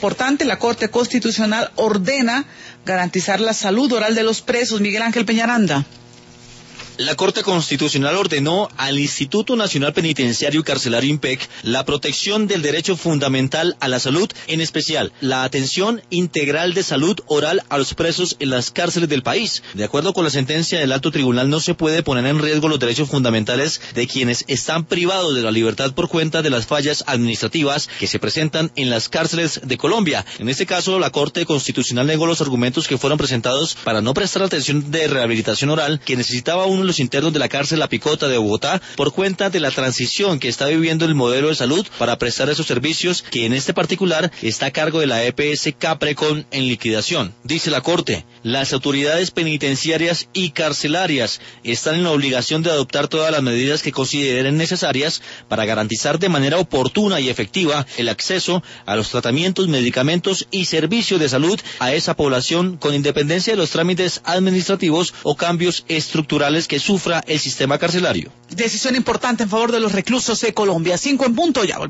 importante, la Corte Constitucional ordena garantizar la salud oral de los presos. Miguel Ángel Peñaranda. La Corte Constitucional ordenó al Instituto Nacional Penitenciario y Carcelario INPEC la protección del derecho fundamental a la salud, en especial la atención integral de salud oral a los presos en las cárceles del país. De acuerdo con la sentencia del Alto Tribunal, no se puede poner en riesgo los derechos fundamentales de quienes están privados de la libertad por cuenta de las fallas administrativas que se presentan en las cárceles de Colombia. En este caso, la Corte Constitucional negó los argumentos que fueron presentados para no prestar atención de rehabilitación oral que necesitaba uno de los internos de la cárcel La Picota de Bogotá por cuenta de la transición que está viviendo el modelo de salud para prestar esos servicios, que en este particular está a cargo de la EPS Caprecon en liquidación. Dice la Corte, las autoridades penitenciarias y carcelarias están en la obligación de adoptar todas las medidas que consideren necesarias para garantizar de manera oportuna y efectiva el acceso a los tratamientos, medicamentos y servicios de salud a esa población, con independencia de los trámites administrativos o cambios estructurales que sufra el sistema carcelario. Decisión importante en favor de los reclusos de Colombia. 5 en punto, ya volvemos.